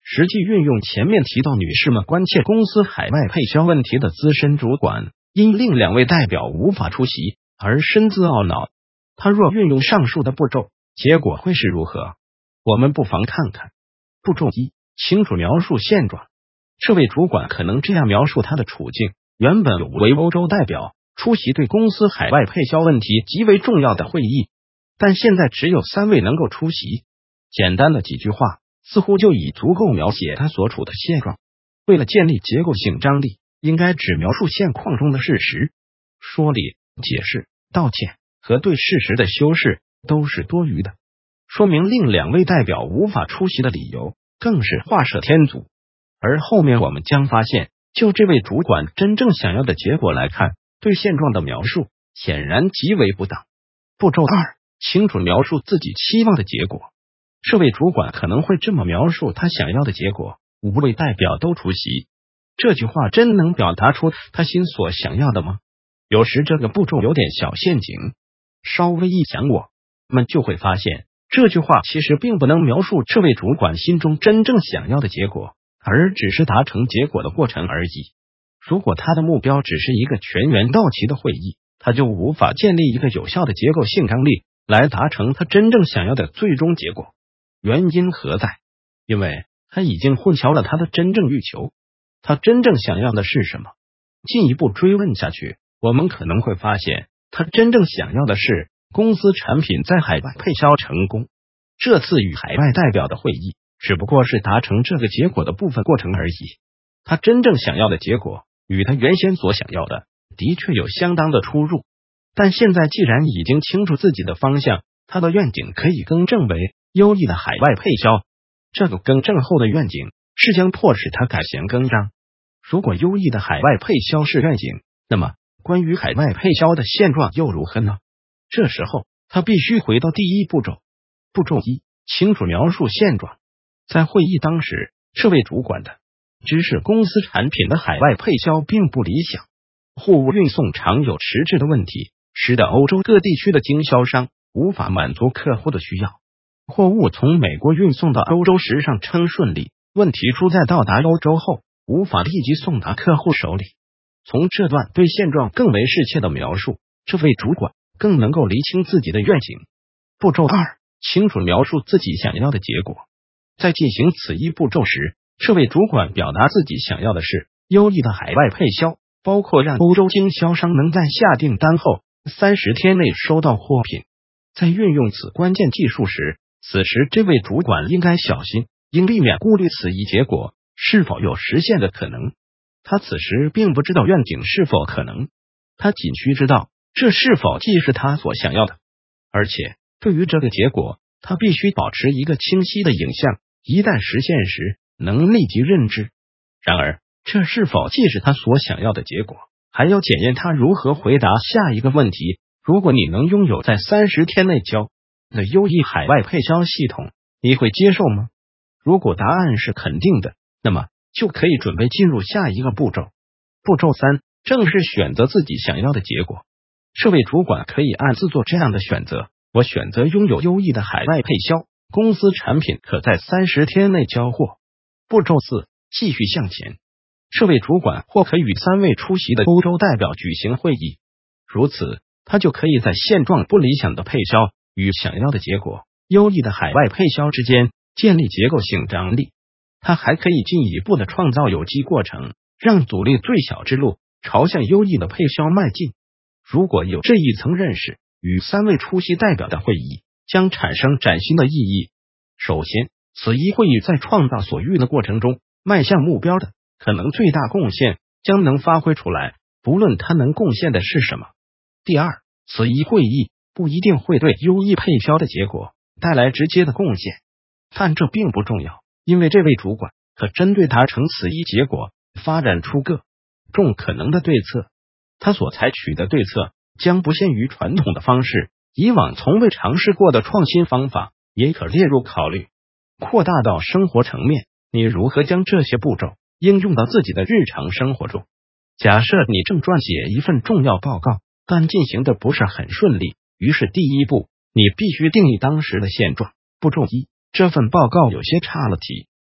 实际运用前面提到女士们关切公司海外配销问题的资深主管，因另2位代表无法出席而深自懊恼。他若运用上述的步骤，结果会是如何？我们不妨看看。步骤1：清楚描述现状。这位主管可能这样描述他的处境：原本有5位欧洲代表出席对公司海外配销问题极为重要的会议，但现在只有3位能够出席。简单的几句话似乎就已足够描写他所处的现状。为了建立结构性张力，应该只描述现况中的事实，说理、解释、道歉和对事实的修饰都是多余的。说明另2位代表无法出席的理由更是画蛇添足。而后面我们将发现，就这位主管真正想要的结果来看，对现状的描述显然极为不当。步骤2：清楚描述自己期望的结果。这位主管可能会这么描述他想要的结果：5位代表都出席。这句话真能表达出他心所想要的吗？有时这个步骤有点小陷阱，稍微一想我们就会发现，这句话其实并不能描述这位主管心中真正想要的结果，而只是达成结果的过程而已。如果他的目标只是一个全员到齐的会议，他就无法建立一个有效的结构性张力来达成他真正想要的最终结果。原因何在？因为他已经混淆了他的真正欲求。他真正想要的是什么？进一步追问下去，我们可能会发现，他真正想要的是公司产品在海外配销成功。这次与海外代表的会议只不过是达成这个结果的部分过程而已。他真正想要的结果与他原先所想要的的确有相当的出入，但现在既然已经清楚自己的方向，他的愿景可以更正为优异的海外配销。这个更正后的愿景是将迫使他改弦更张。如果优异的海外配销是愿景，那么关于海外配销的现状又如何呢？这时候他必须回到第1步骤。步骤1：清楚描述现状。在会议当时，这位主管的知识公司产品的海外配销并不理想，货物运送常有迟滞的问题，使得欧洲各地区的经销商无法满足客户的需要。货物从美国运送到欧洲时尚称顺利，问题出在到达欧洲后无法立即送达客户手里。从这段对现状更为适切的描述，这位主管更能够厘清自己的愿景。步骤2：清楚描述自己想要的结果。在进行此1步骤时，这位主管表达自己想要的是优异的海外配销，包括让欧洲经销商能在下订单后30天内收到货品。在运用此关键技术时，此时这位主管应该小心，应避免顾虑此一结果是否有实现的可能。他此时并不知道愿景是否可能，他仅需知道这是否既是他所想要的。而且对于这个结果，他必须保持一个清晰的影像，一旦实现时能立即认知。然而这是否既是他所想要的结果，还要检验他如何回答下一个问题：如果你能拥有在30天内交的优异海外配销系统，你会接受吗？如果答案是肯定的，那么就可以准备进入下一个步骤。步骤3：正是选择自己想要的结果。这位主管可以暗自做这样的选择：我选择拥有优异的海外配销，公司产品可在30天内交货。步骤4：继续向前。这位主管或可与3位出席的欧洲代表举行会议，如此他就可以在现状不理想的配销与想要的结果优异的海外配销之间建立结构性张力。他还可以进一步的创造有机过程，让阻力最小之路朝向优异的配销迈进。如果有这一层认识，与3位出席代表的会议将产生崭新的意义。首先，此一会议在创造所欲的过程中迈向目标的可能最大贡献将能发挥出来，不论它能贡献的是什么。第二，此一会议不一定会对优异配销的结果带来直接的贡献，但这并不重要，因为这位主管可针对达成此一结果发展出各种可能的对策。他所采取的对策将不限于传统的方式，以往从未尝试过的创新方法也可列入考虑。扩大到生活层面，你如何将这些步骤应用到自己的日常生活中？假设你正撰写一份重要报告，但进行的不是很顺利，于是第一步，你必须定义当时的现状。步骤一，这份报告有些差了题，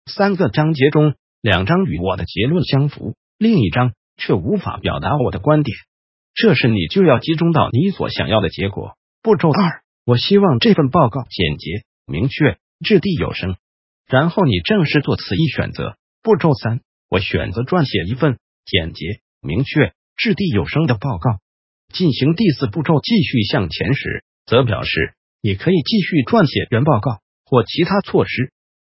3个章节中，2章与我的结论相符，另一章却无法表达我的观点。这时你就要集中到你所想要的结果。步骤2，我希望这份报告简洁、明确、掷地有声。然后你正式做此一选择。步骤3，我选择撰写一份简洁、明确、掷地有声的报告。进行第4步骤继续向前时，则表示你可以继续撰写原报告或其他措施。